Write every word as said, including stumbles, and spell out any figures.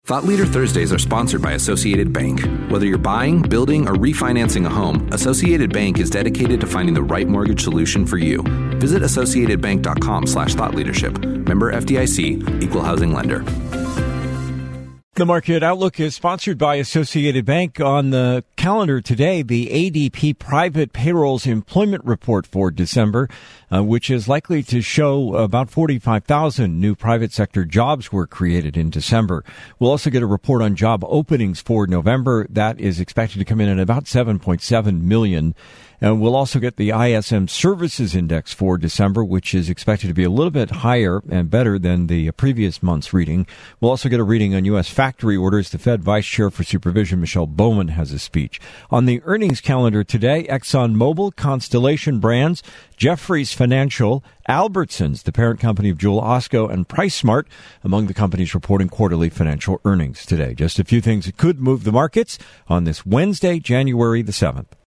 Thought Leader Thursdays are sponsored by Associated Bank. Whether you're buying, building, or refinancing a home, Associated Bank is dedicated to finding the right mortgage solution for you. Visit associatedbank.com slash thought leadership. Member F D I C, Equal Housing Lender. The Market Outlook is sponsored by Associated Bank. On the calendar today, the A D P Private Payrolls Employment Report for December, uh, which is likely to show about forty-five thousand new private sector jobs were created in December. We'll also get a report on job openings for November. That is expected to come in at about seven point seven million. And we'll also get the I S M Services Index for December, which is expected to be a little bit higher and better than the previous month's reading. We'll also get a reading on U S factory orders. The Fed Vice Chair for Supervision, Michelle Bowman, has a speech. On the earnings calendar today, ExxonMobil, Constellation Brands, Jefferies Financial, Albertsons, the parent company of Jewel Osco, and PriceSmart among the companies reporting quarterly financial earnings today. Just a few things that could move the markets on this Wednesday, January the seventh.